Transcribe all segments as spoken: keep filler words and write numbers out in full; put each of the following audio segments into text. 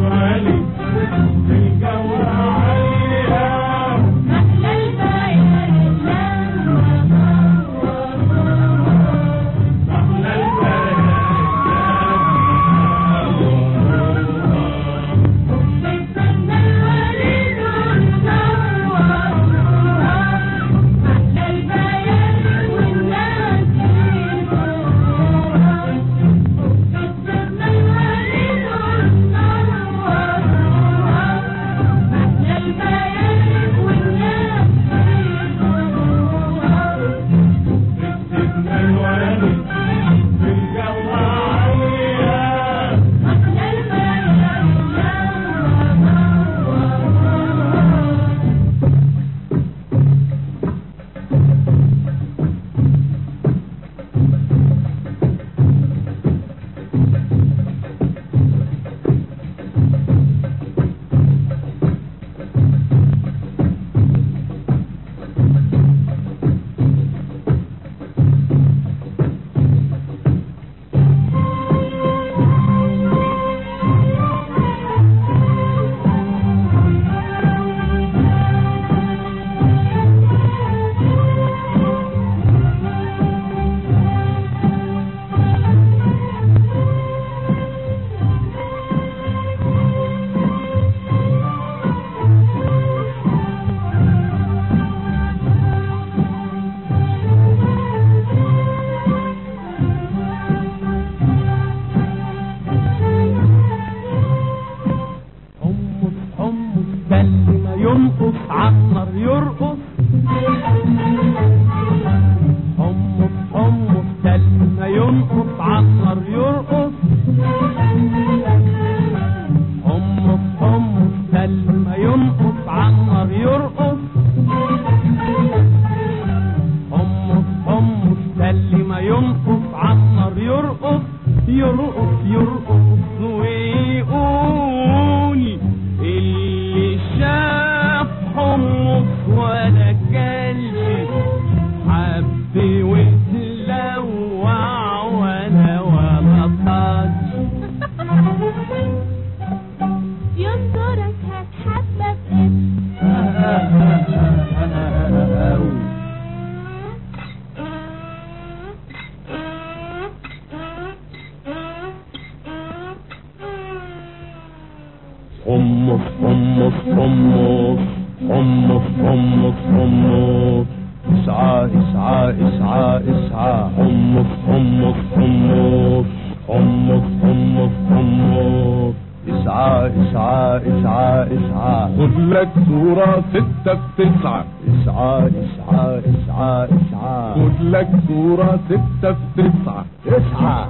صورة ستة في تسعة اسعى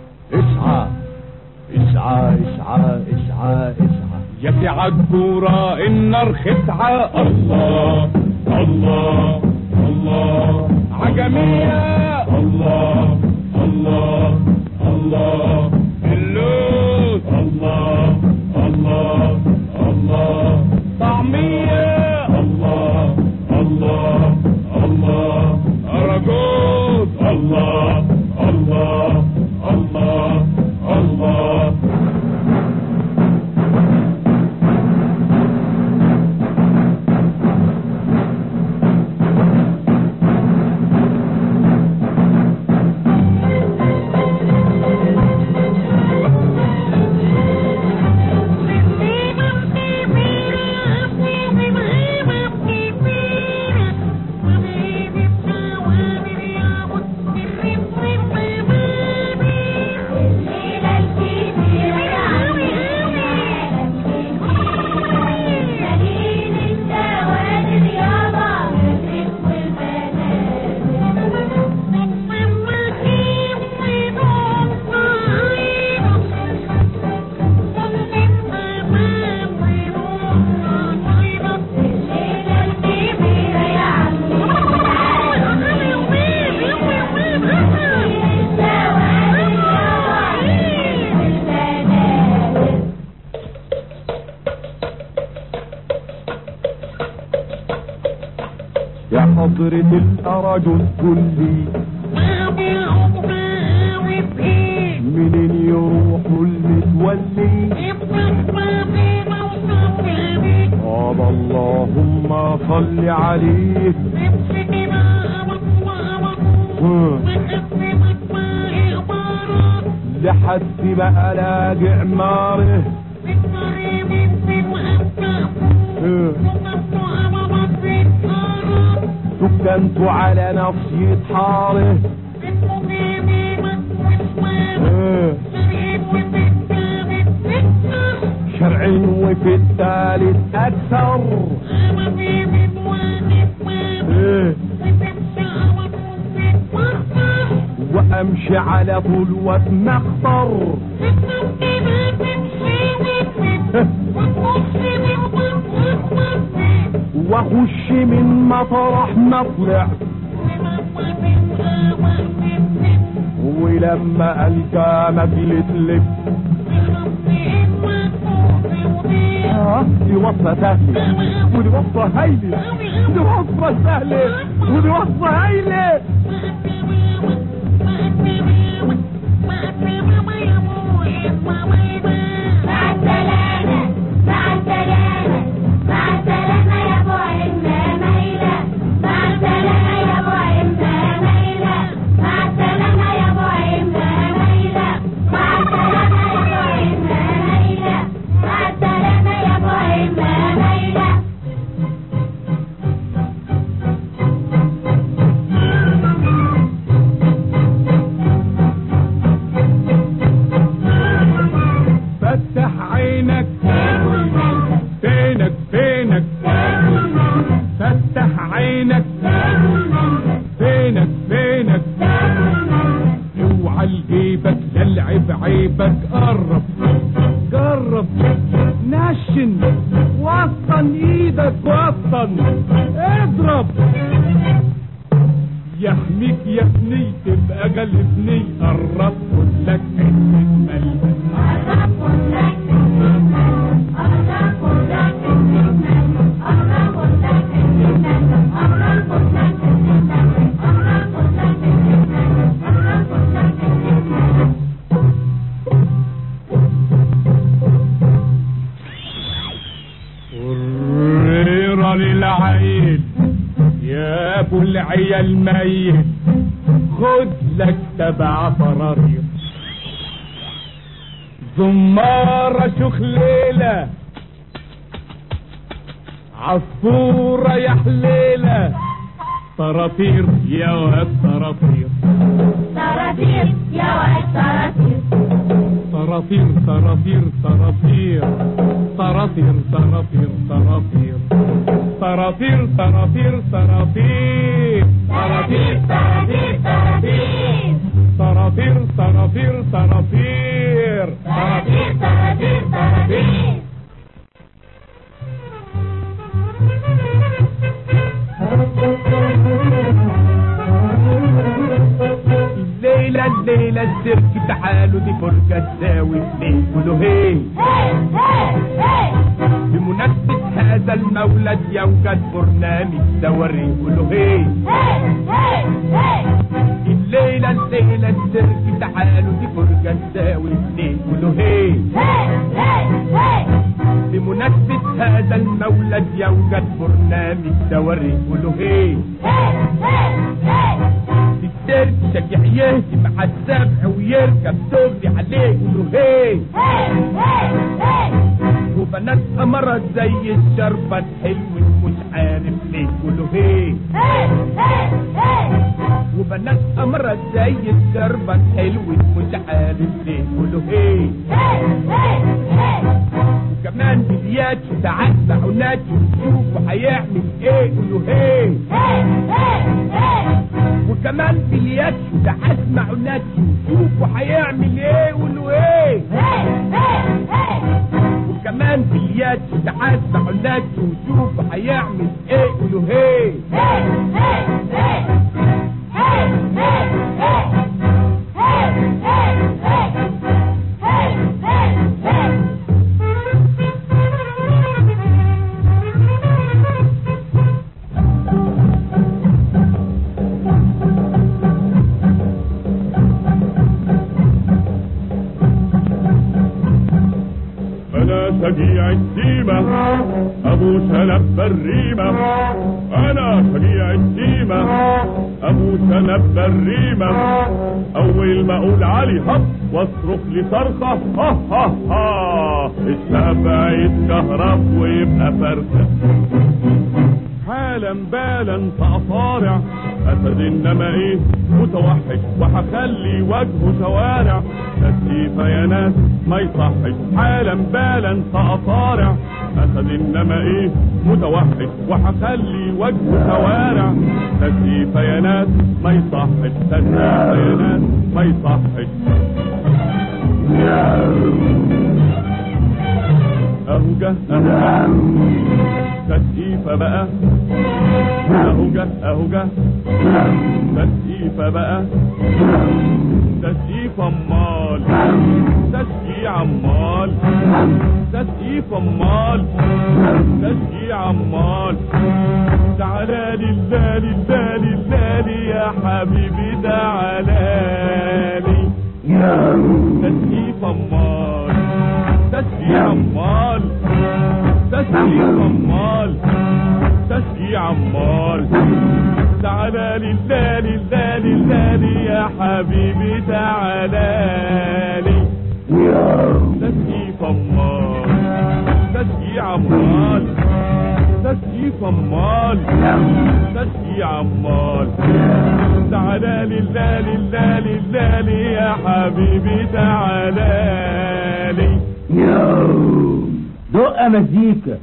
اسعى اسعى اسعى اسعى اسعى يا سعى الكورة النار خدعة الله الله الله عجمية الله الله الله اللوت الله الله الله طعمية الله الله الله أرجوت الله الله الله الله حضرة الأرجل كلي منين يروحوا المتولي طاب اللهم صل عليه لحد ما الاقي عماره سكنت على نفسي حاره شرع وفي الثالث اكثر وامشي على طول واتمخطر واخش من مطرح مطلع ولما القى مجلة لب اه دي وصفة سهلة ودي وصفة هايلة دي وصفة سهلة ودي وصفة هايلة. عيبك قرب جرب نشن وطن ايدك وطن اضرب يحميك يا ابني تبقى قلبني قرب لك حته ملبس قرب لك حته ملبس قرب لك حته ملبس قرب لك حته ملبس قرب لك حته ملبس قرب لك حته ملبس قرب لك حته ملبس. وريرة للعيل يا ابو العيال ميت خد لك سبع فرارير زمارة شخليلة عصفورة يا حليلة طراطير يا واد طراطير طراطير يا واد طراطير طراطير طراطير طراطير طراطير طراطير طراطير طراطير طراطير طراطير طراطير طراطير طراطير طراطير طراطير طراطير طراطير طراطير طراطير. الليلة الليلة السيرك تعالوا دي فرقة تساوي اتنين قولوا هي بمناسبة هذا المولد يوجد برنامج دوري قولوا هي الليلة الليلة السيرك تعالوا دي فرقة تساوي اتنين قولوا هي بمناسبة هذا المولد يوجد برنامج دوري قولوا هي السيرك شجع يهجم على السبع ويركب تغلي عليه قولوا هي وبنات أمرت زي الشربة حلو مش عارف ليه قولوا هي وبنات أمرت زي الشربة حلو مش عارف ليه قولوا هي وكمان بليات ساعات معونات ونشوفوا هيعمل ايه قولوا هي وكمان بليات ساعات معونات ونشوفوا هيعمل ايه قولوا ايه وكمان بليات ساعات معونات ونشوفوا هيعمل ايه قولوا هي شجيع التيمة ابو شنب الريمة، انا شجيع التيمة ابو شنب الريمة، اول ما اقول علي هب واصرخ لي صرخة ها ها ها السبع يتكهرب ويبقى فرخة. حالا بالا سأصارع اسد انما ايه متوحش، وهخلي وجهه شوارع تسقيفة يا ناس ما يصحش. حالا بالا سأصارع اسد انما ايه متوحش، وهخلي وجهه شوارع تسقيفة يا ناس ما يصحش، تسقيفة يا ناس ما يصحش. اهوجة اهوجة تسقيفة بقى، اهوجة اهوجة تسقيفة بقى، تسقيفة امال تشجيع امال، تسقيفة امال تشجيع امال. تعالى لله لله لله يا حبيبي تعالى تسقيفة امال تشجيع امال، تسقيفة امال تشجيع امال. تعالى لله لله لله يا حبيبي تعالى لي تسقيفة امال تشجيع امال، تسقيفة امال تشجيع امال. تعالى لله لله لله يا حبيبي تعالى لي. دق مزيكا.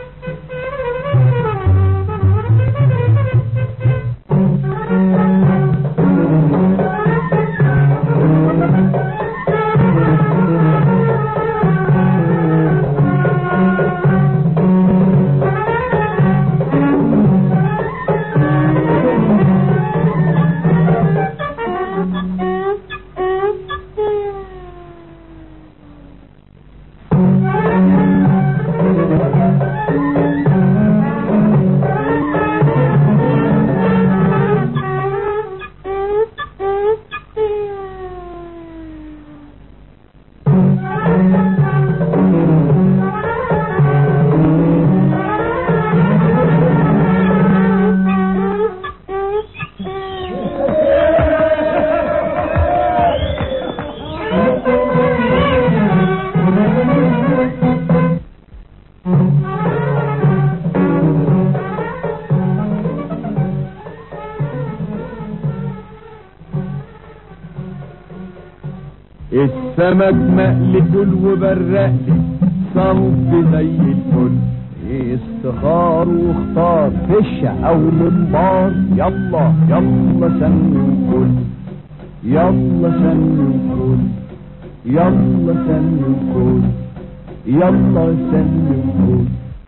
السمك مقلي كل وبرقلي صنف زي الفل، استخار واختار فشة او منبار، يلا يلا سمي وكل، يلا سمي وكل، يلا سمي وكل، يلا سمي وكل.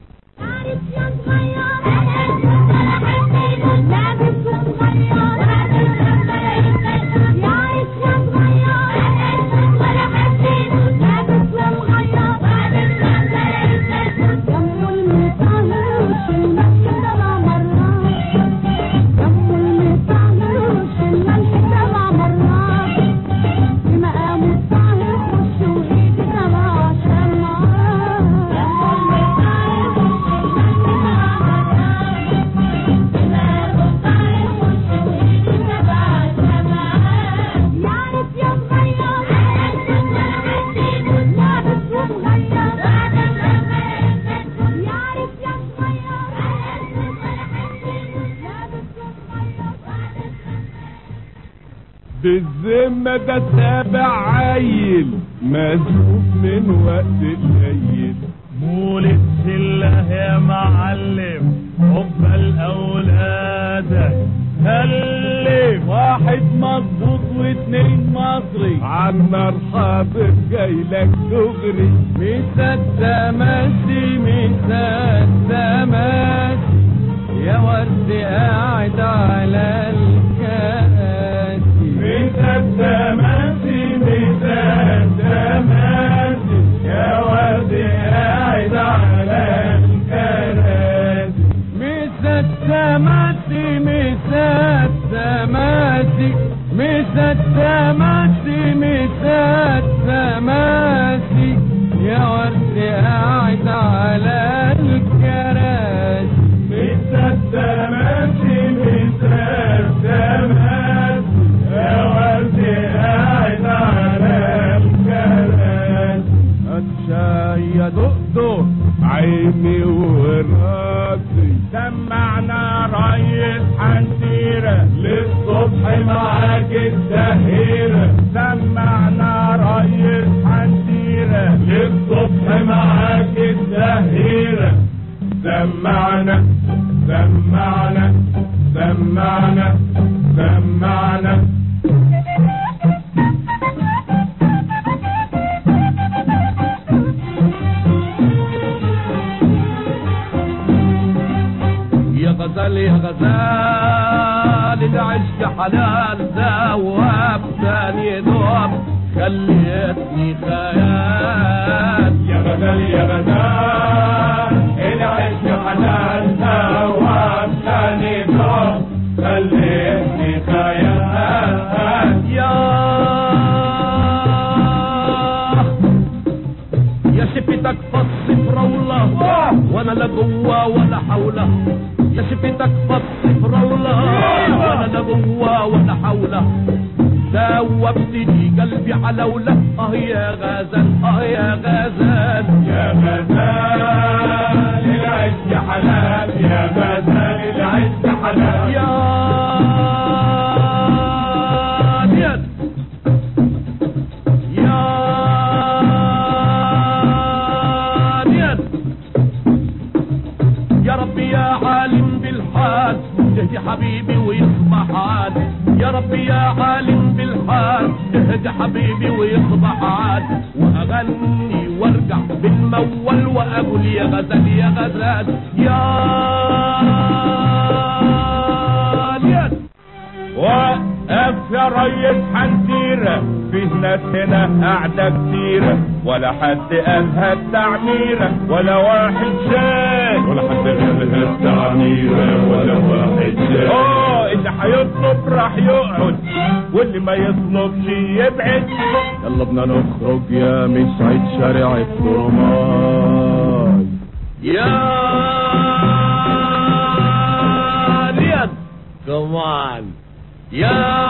بالذمة ده سابع عيل مزوف من وقت الليل، مولد الله يا معلم عقبال اولادك، هلم واحد مظبوط واتنين مصري، عمار حاضر جايلك دغري، مصدق ماشي مصدق ماشي يا ورد قاعد على الكاسي، مصدق ماشي مصدق ماشي يا ورد قاعد على الكراسي، مصدق ماشي مصدق ماشي مصدق ماشي مصدق ماشي يا ورد قاعد عيني وراسي. سمعنا ريس حنتيرة للصبح معاك الدهيرة. سمعنا ريس حنتيرة للصبح معاك الدهيرة. سمعنا سمعنا سمعنا سمعنا. يا غزال يا غزال العشق حلال ذواب ثاني دوب خليتني خيال. يا غزال يا غزال العشق حلال ذواب ثاني دوب خليتني خيال. يا يا شفتك فص فرولة وانا لا جوا ولا حوله. يا شفتك فص فرولة وانا لا جوا ولا حوله. ذوبتني قلبي علولة. اه يا غزال اه يا غزال. يا غزال العشق حلال. يا غزال العشق حلال. يا ديان يا ديان يا ربي يا عالم بالحال اهدي حبيبي ويصبح عاد. يا ربي يا عالم بالحال اهدي حبيبي ويصبح عاد. واغني وارجع بالمول واقول يا غزال يا غزال يا ديان. وقف يا ريس حنتيرة فيه ناس هنا قاعدة كتيرة ولا حد قالها التعميرة ولا واحد شاي ولا حد قالها التعميرة ولا واحد شاي. اه اللي هيطلب راح يقعد واللي ما يطلبش يبعد. يلا بنا نخرج يا مسعد شارع الترماي. يا رياض كمان يا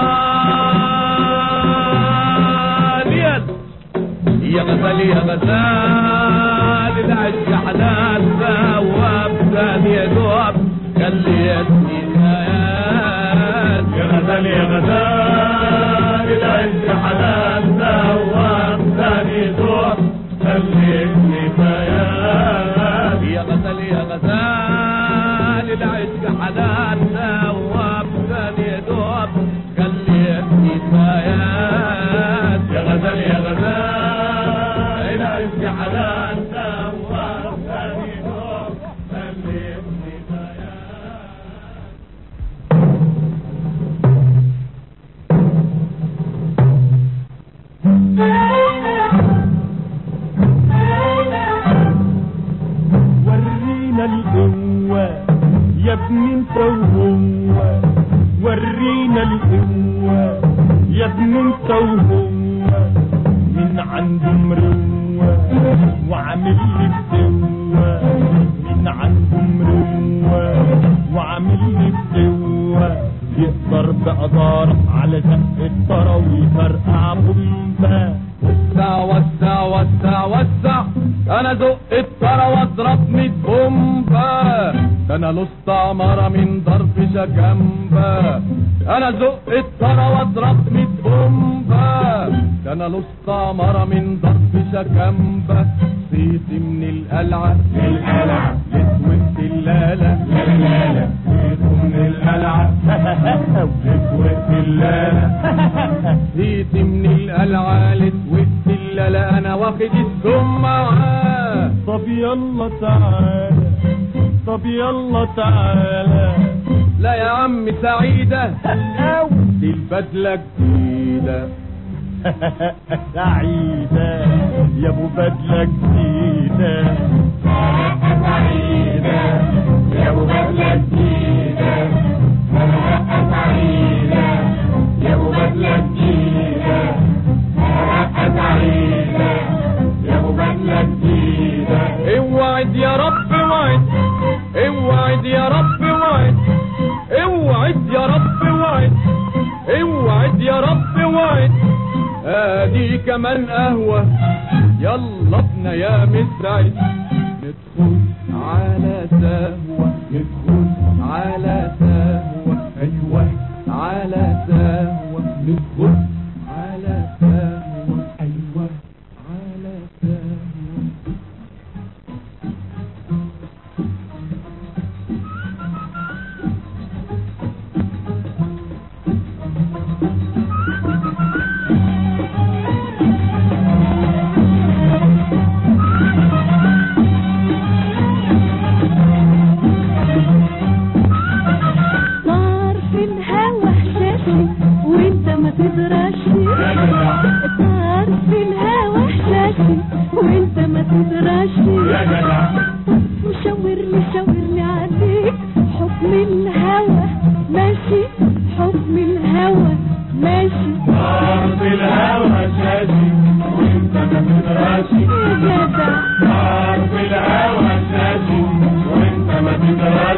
رياض. يا غزال يا غزال العشق حلال ثواب ثاني دوب خليتني خيال. يا غزال يا غزال العشق حلال ثواب ثاني دوب خليتني خيال. يا غزال يا غزال العشق حلال ثواب ثاني دوب خليتني خيال. يا غزال يا غزال العشق حلال ثواب ثاني دوب خليتني ورينا القوة يا ابني انت وهو. ورينا القوة يا ابني انت وهو. من عنده مروة وعامل لي بقوة. من عنده مروة وعامل لي بقوة. يقدر بقدار على زق الطرا ويفرقع بومبا. وسع وسع وسع وسع انا زق الطرا واضرب ميت بومبا. ده انا لست عمارة من ضرب شكامبا. انا زق الطرا واضرب ميت بومبا. ده انا لست عمارة من ضرب شكامبا. صيتي من القلعة للقلعة لسوة اللالة للالة. صيته من القلعة لسوة اللالة. صيتي من القلعة لسوة اللالة. انا واخد السم معاه. طب يلا تعالى طب يلا تعالى. لا يا عم سعيدة دي البدلة جديدة. سعيدة يا ابو بدلة جديدة. سعيدة يا ابو بدلة جديدة. سعيدة يا ابو بدلة جديدة. سعيدة يا ابو بدلة جديدة. اوعد يا رب وعد اوعد يا رب وعد اوعد يا رب وعد اوعد يا رب وعد. ادي كمان قهوة يلا ابنا يا مسعد ندخل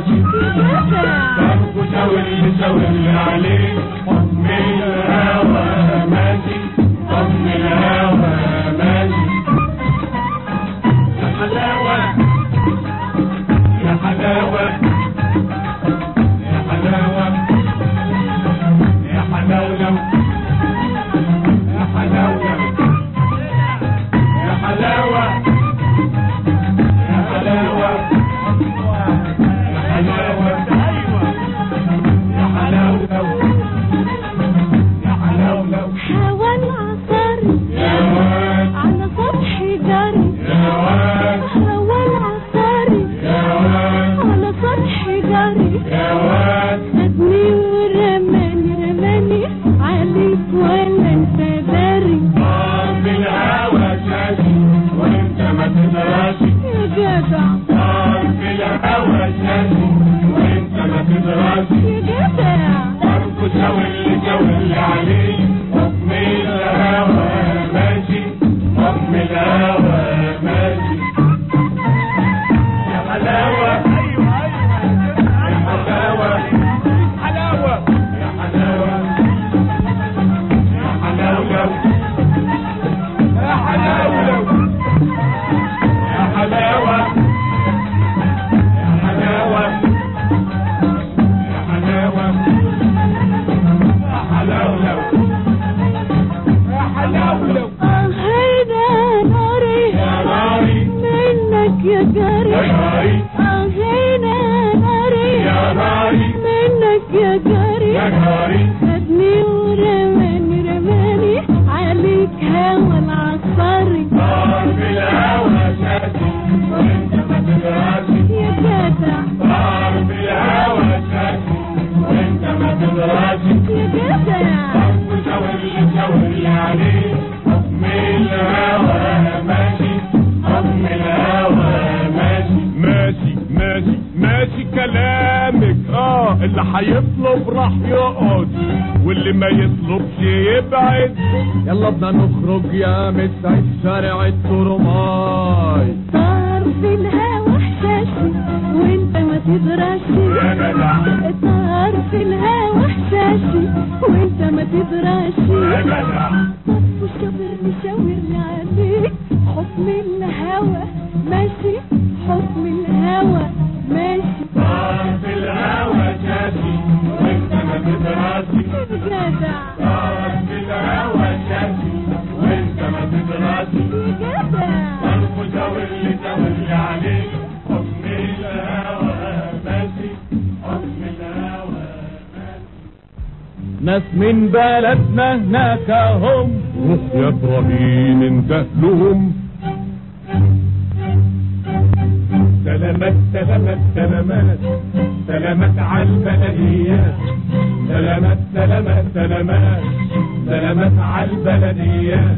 ماشي برضه شاور لي شاور لي عليه حكم الهوى ماشي حكم الهوى ماشي يا حلاوة يا حلاوة يا حلاوة يا حلاولو يا حلاولو يا حلاوة يا حلاوة يا حلاوة يا حلاولو يا حلاولو هوا العصر يا واد على سطح جري يا واد هوا العصر يا واد على سطح جري يا واد خدني ورماني رماني عليك ولا انت داري طار بالهوى شاشي وانت ما تدراشي يا جدع طار بالهوى شاشي وانت ما تدراشي يا جدع برضه شاور لي شاور لي عليه حكم الهوى ماشي حكم الهوى ماشي يا حلاوة يا حلاوة حلاوة يا حلاوة يا حلاولو يا حلاولو يا حلاوة يا حلاوة يا حلاوة يا حلاولو يا حلاولو اه هيدا ناري يا ناري منك يا جري يا ناري اه هيدا ناري يا ناري منك يا جري يا ناري خدني ورماني رماني عليك هوا العصري طار بالهوى شاشي وانت ما تدراشي يا جدع طار بالهوى شاشي وانت ما تدراشي يا جدع برضه شاور لي شاور لي عليه حكم الهوى ماشي حكم الهوى ماشي ماشي ماشي ماشي كلامك اه اللي هيطلب راح يقعد واللي ما يطلبش يبعد. يلا بدنا نخرج يا مسعد شارع الترماي. طار في الهوا حشاشي وانت ما تدراشي يا جدع طار في الهوا حشاشي وانت ما تدراشي يا جدع طب شاورني شاورني عليك حكم الهوى ماشي حكم الهوى ماشي طار في الهوى شاشي وانت ما تدراشي يا جدع طار في الهوى شاشي وانت ما تدراشي يا جدع برضه شاور لي شاور لي عليه حكم الهوى ماشي حكم الهوى ناس من بلدنا هناك هم روح يا ابراهيم انده لهم. سلامات سلامات سلامات سلامات على البلديات سلامات سلامات سلامات سلامات على البلديات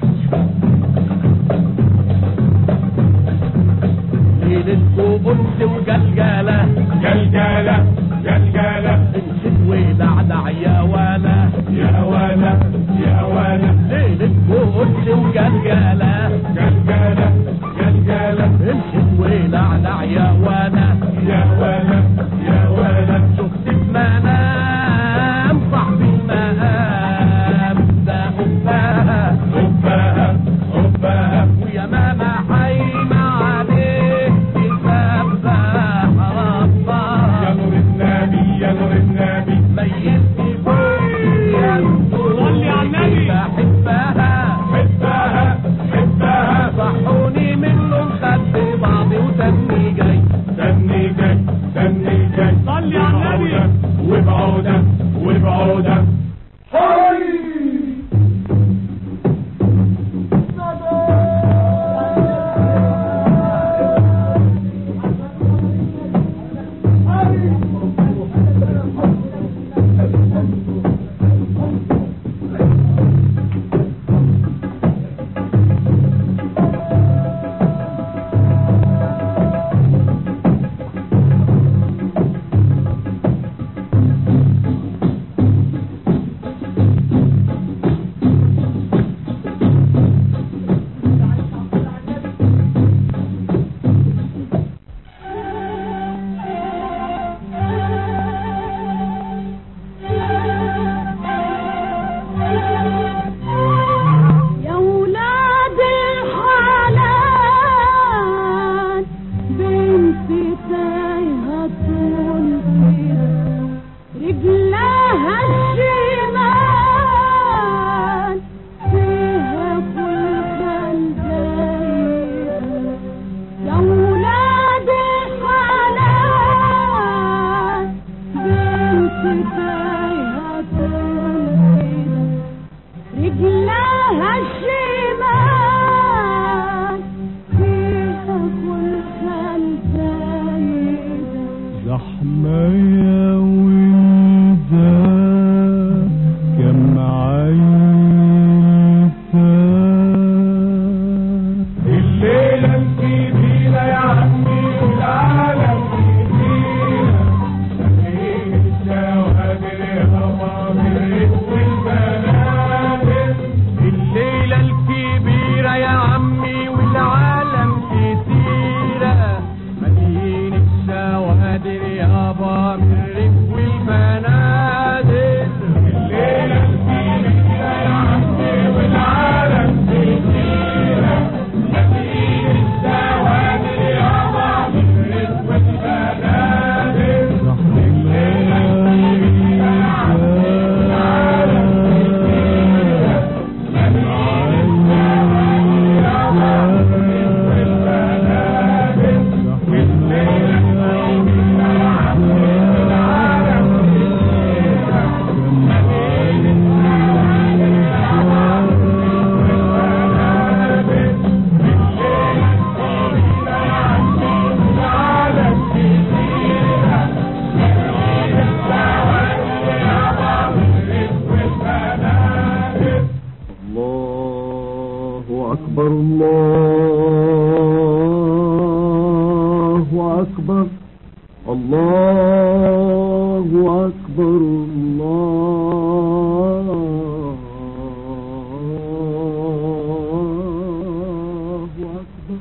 ليلتكو أنس وجلجالة جلجالة جلجالة انشد ولعلع يا ولا يا ولا يا ولا ليلتكو أنس وجلجالة جلجالة جلجالة انشد ولعلع يا ولا يا ولا يا ولا شفت بمنام صاحبي المقام ده أباها حبها حبها ويا ماما حايمة عليه يسبح ربها يا نور زحمة يا ولدة كم عيسى الليلة الكبيرة يا عمي والعالم كبيرة شايفين الشوادر هوامر والبنادر الليلة الكبيرة يا عمي والعالم كتيرة مليين الشوادر يابا من الريف والبنادر الليلة الكبيرة يا عمي والعالم كتيرة مليين الشوادر يابا من الريف والبنادر الليلة الكبيرة يا عمي والعالم كتيرة مليين الشوادر يابا من الريف والبنادر الليلة الله أكبر الله أكبر الله أكبر الله أكبر